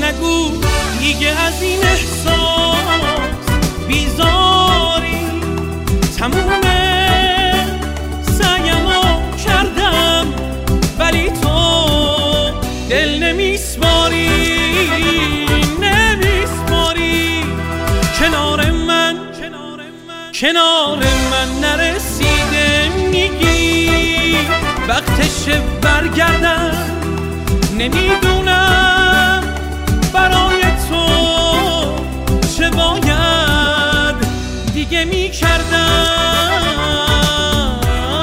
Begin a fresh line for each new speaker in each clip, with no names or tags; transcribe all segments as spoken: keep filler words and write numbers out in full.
نگو دیگه از این احساس بیزاری. تمومه سعیمو کردم ولی تو دل نمیسپاری نمیسپاری. کنار من کنار من نرسیده میگی وقتشه برگردم. نمیدونم برای تو چه باید دیگه میکردم.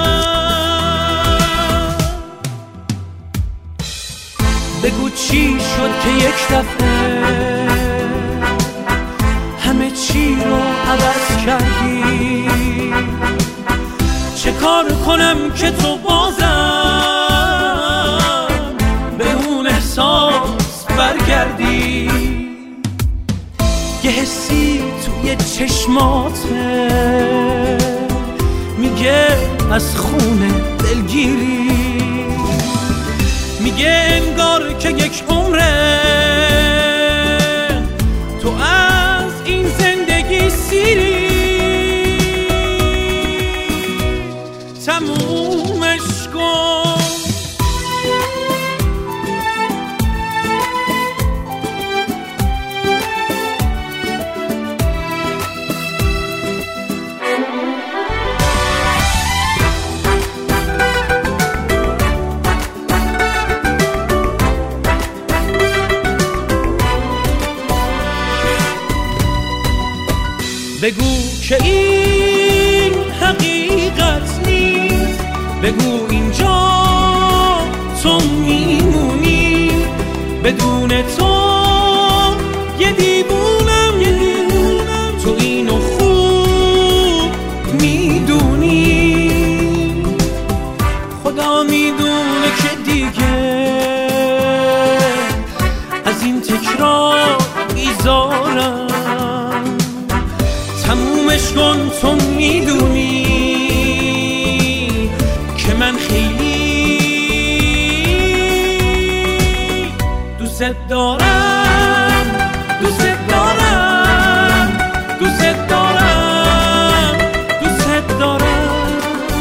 بگو چی شد که یک دفعه همه چی رو عوض کردی. چه کار کنم که تو بازم به اون احساس برگردی. یه حسی توی چشماته میگه از خونه دلگیری. میگه انگار که یک عمره تو از این زندگی سیری. تمومش کن. بگو که این حقیقت نیست. بگو اینجا تو میمونی. بدون تو یه دیوونم یه دیوونم. تو اینو خوب میدونی. خدا میدونه که دیگه از این تکرار بیزارم. تمومش کن. تو میدونی که من خیلی دوست دارم دوست دارم دوست دارم دوست دارم.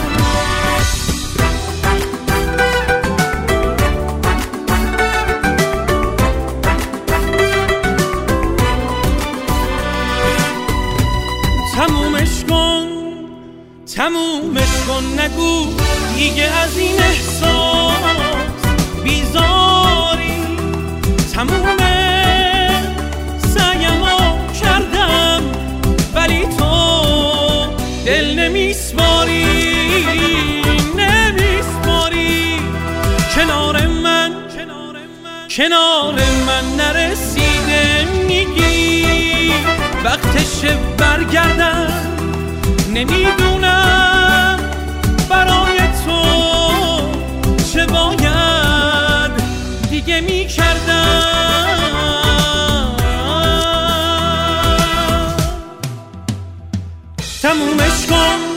تمومش کن تمومش کن. نگو دیگه از این احساس بیزاری. تمومه سعیمو کردم ولی تو دل نمیسپاری نمیسپاری. کنار من کنار من نرسیده میگی وقتشه برگردم. نمیدونم برای تو چه باید دیگه میکردم. تمومش کن.